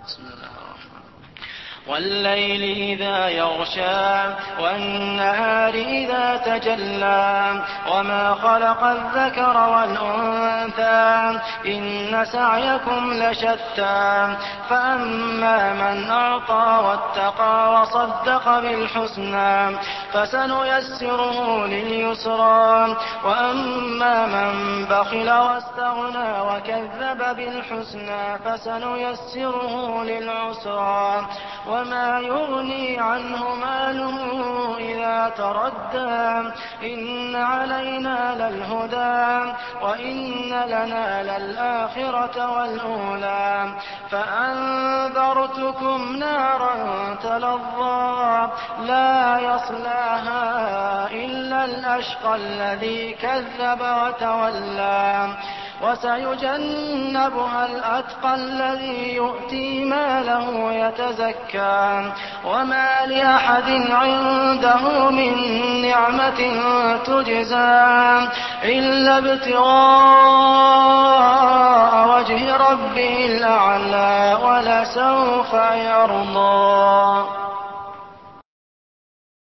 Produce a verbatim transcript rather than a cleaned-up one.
بسم الله الرحمن الرحيم. والليل إذا يغشى والنهار إذا تجلى وما خلق الذكر والأنثى إن سعيكم لشتى فأما من أعطى واتقى وصدق بالحسنى فسنيسره لليسرى وأما من بخل واستغنى وكذب بالحسنى فسنيسره للعسرى وما يغني عنه ماله إذا تردى إن علينا للهدى وإن لنا للآخرة والأولى فأنذرتكم نارا تلظى لا يصلاها إلا الأشقى الذي كذب وتولى وسيجنبها الأتقى الذي يؤتي ماله يتزكى وما لأحد عنده من نعمة تجزى إلا ابتغاء وجه ربه الأعلى ولسوف يرضى.